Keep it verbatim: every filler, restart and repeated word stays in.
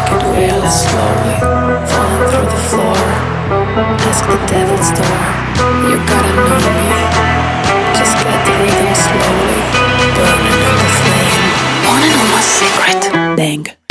Take it really slowly, falling through the floor. Ask the devil's door, you gotta know me. Just get the rhythm slowly, burning in the flame. Wanna know my secret? Dang.